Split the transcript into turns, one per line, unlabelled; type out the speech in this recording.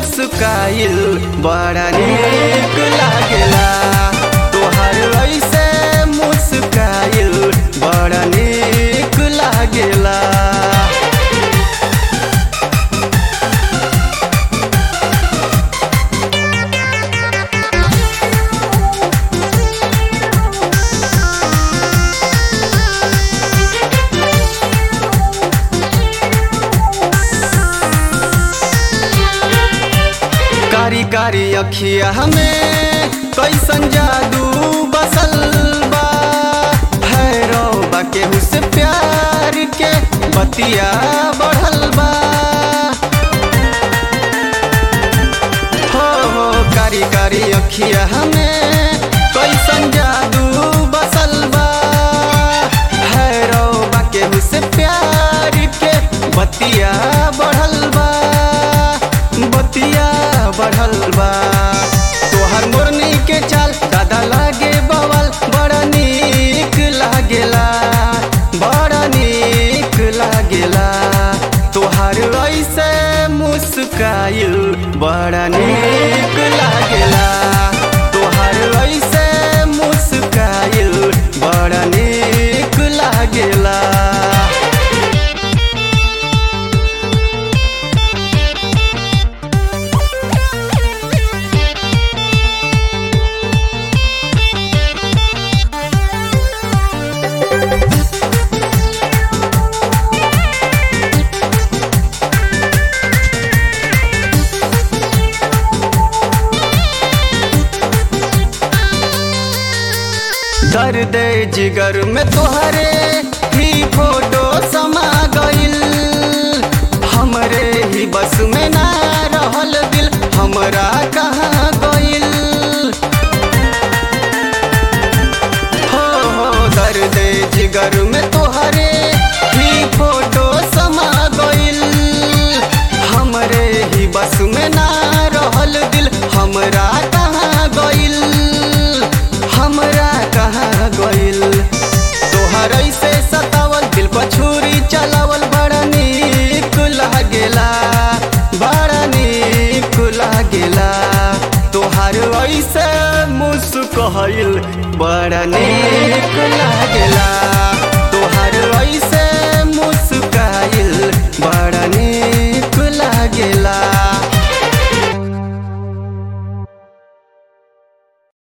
मुस्काइल बड़ा नीक लागेला। तोहर ऐसे मुस्काइल बड़ा नीक लागेला। कारी कारी अखिया हमें कैसन जादू बसल बा। भैरो बा केहू से प्यार के बतिया बढ़ल बा। हो कारी कारी अखिया हमें कैसन जादू बसल बा। भैरो बा केहू से प्यार के बतिया बढ़ल बा। बतिया बढ़ल बा। तोहर मोरनी के चाल दादा लागे बवाल बड़ा नीक लागेला। बड़ा नीक लागेला। तोहर ऐसे मुस्काइल बड़ा नीक लागेला। तोहर ऐसे मुस्काइल बड़ा नीक लागेला। दर्द जिगर में तोहरे ही फोटो समा गइल। हमरे ही बस में ना रहल दिल हमरा कहाँ गइल। हो दर्द जिगर में तोहरे ही फोटो समा गइल। हमरे ही बस में ना रहल दिल हमरा कहाँ गइल। हमरा कहाँ गइल। तोहर ऐसे सतावल दिल पर छुरी चलावल बड़ा नीक लागेला। बड़ा नीक लागेला। तोहर ऐसे मुस्काइल बड़ा नीक लागेला। तोहर ऐसे